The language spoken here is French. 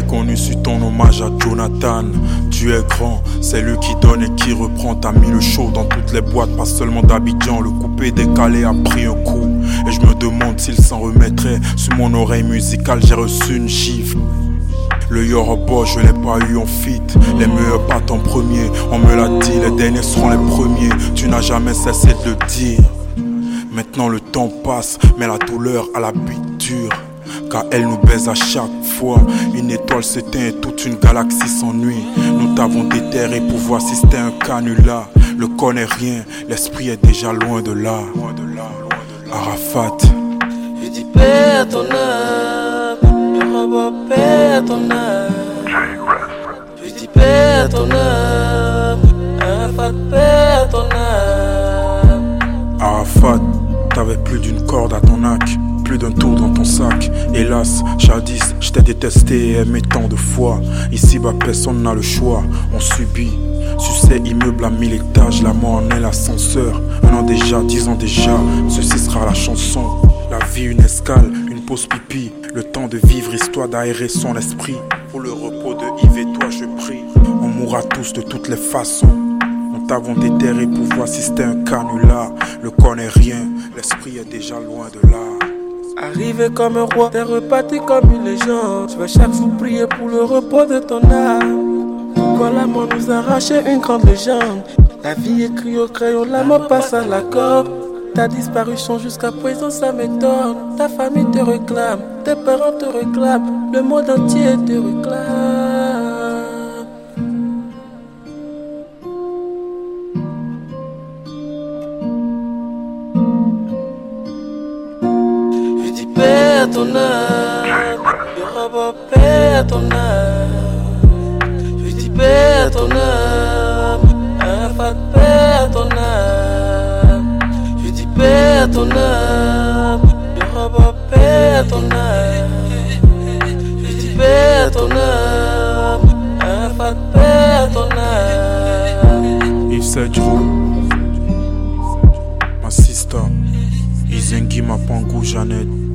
connu sur ton hommage à Jonathan. Tu es grand, c'est lui qui donne et qui reprend. T'as mis le show dans toutes les boîtes, pas seulement d'Abidjan. Le coupé décalé a pris un coup, et je me demande s'il s'en remettrait. Sur mon oreille musicale, j'ai reçu une gifle. Le Yoruba, je l'ai pas eu en fit. Les meilleurs partent en premier, on me l'a dit, les derniers seront les premiers. Tu n'as jamais cessé de le dire. Maintenant le temps passe, mais la douleur a la bite dure, car elle nous baise à chaque fois. Une étoile s'éteint et toute une galaxie s'ennuie. Nous t'avons déterré pour voir si c'était un canular. Le corps n'est rien, l'esprit est déjà loin de là. Arafat. Je dis paix à ton âme, Yoruba, paix à ton âme. Je dis paix à ton âme, Arafat, paix à ton âme. Arafat, t'avais plus d'une corde à ton arc, plus d'un tour dans ton sac. Hélas, jadis, je t'ai détesté et aimé tant de fois. Ici-bas, personne n'a le choix, on subit. Succès immeuble à 1000 étages, la mort en est l'ascenseur. 1 an déjà, 10 ans déjà, ceci sera la chanson. La vie une escale, une pause pipi. Le temps de vivre, histoire d'aérer son esprit. Pour le repos de Yves et toi je prie. On mourra tous de toutes les façons. Nous t'avons déterré pour voir si c'était un canular. Le corps n'est rien, l'esprit est déjà loin de là. Arrivé comme un roi, t'es reparti comme une légende. Je vais chaque jour prier pour le repos de ton âme. Pourquoi la mort nous a arraché une grande légende? La vie écrit au crayon, la mort passe à la corde. Ta disparition jusqu'à présent ça m'étonne. Ta famille te réclame, tes parents te réclament, le monde entier te réclame. Je dis paix à ton âme, Yoruba, paix à ton âme. Je dis paix à ton âme, Arafat, paix à ton âme. Je dis paix à ton âme, Yoruba, paix à ton âme. Je dis paix à ton âme, Arafat, paix à ton âme. Yves Sedjou, ma sister, Izengi Mapangu Janet.